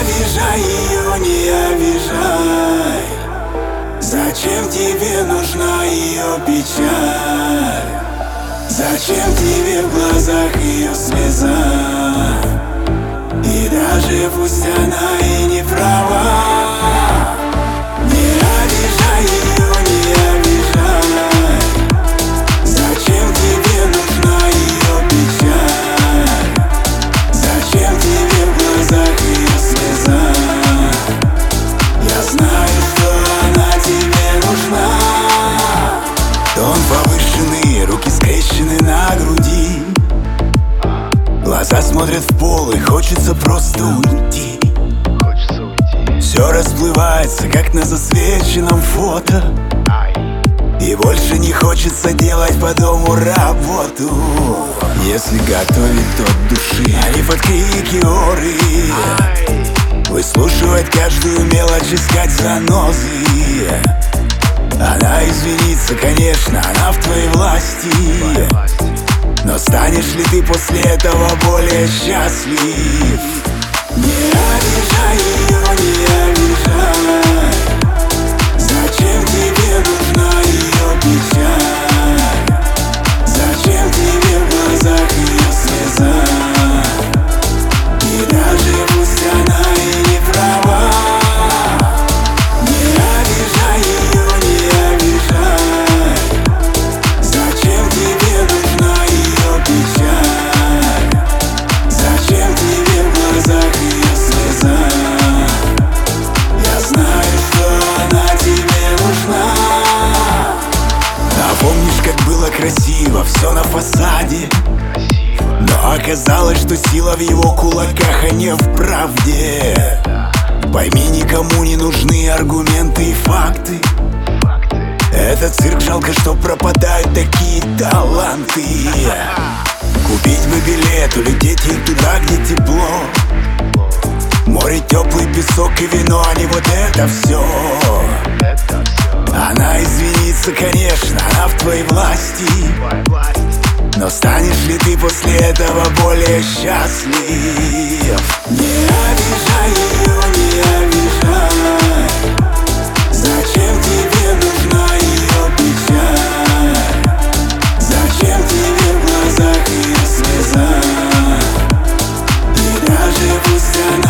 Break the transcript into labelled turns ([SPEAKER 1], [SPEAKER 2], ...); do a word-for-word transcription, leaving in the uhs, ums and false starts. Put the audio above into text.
[SPEAKER 1] обижай ее, не обижай. Зачем тебе нужна ее печаль? Зачем тебе в глазах ее слеза? И даже пусть она и не права, не обижай ее, не обижай. Зачем тебе нужна ее печаль? Зачем тебе в глазах ее слеза? Я знаю, что она тебе нужна. Тон повышенный, руки скрещены на груди, глаза смотрят в пол и хочется просто уйти.
[SPEAKER 2] Хочется уйти.
[SPEAKER 1] Все расплывается, как на засвеченном фото,
[SPEAKER 2] Ай.
[SPEAKER 1] и больше не хочется делать по дому работу. Если готовить, то от души, а не под крики оры.
[SPEAKER 2] Ай.
[SPEAKER 1] Выслушивать каждую мелочь, искать занозы. Она извинится, конечно, она в твоей власти.
[SPEAKER 2] Твоя власть.
[SPEAKER 1] Но станешь ли ты после этого более счастлив? Не обижай ее, не обижай. Зачем тебе нужна ее печаль? Зачем тебе в глазах ее слеза? И даже пусть она и не права, не обижай ее, не обижай. Зачем тебе нужна ее печаль? Зачем тебе в глазах ее слеза? Я знаю, что она тебе нужна. А помнишь, как было красиво все на фасаде?
[SPEAKER 2] Красиво.
[SPEAKER 1] Но оказалось, что сила в его кулаках, а не в правде. Пойми, никому не нужны аргументы и факты.
[SPEAKER 2] Факты.
[SPEAKER 1] Это цирк, жалко, что пропадают такие таланты. Купить бы билет, улететь ей туда, где тепло. Море, теплый песок и вино, а не вот это все.
[SPEAKER 2] Это все.
[SPEAKER 1] Она извинится, конечно, она в твоей власти.
[SPEAKER 2] Твоя власть.
[SPEAKER 1] Но станешь ли ты после этого более счастлив? Не обижай ее, не обижай. Зачем тебе нужна ее печаль? Зачем тебе в глазах ее слеза? И даже пусть она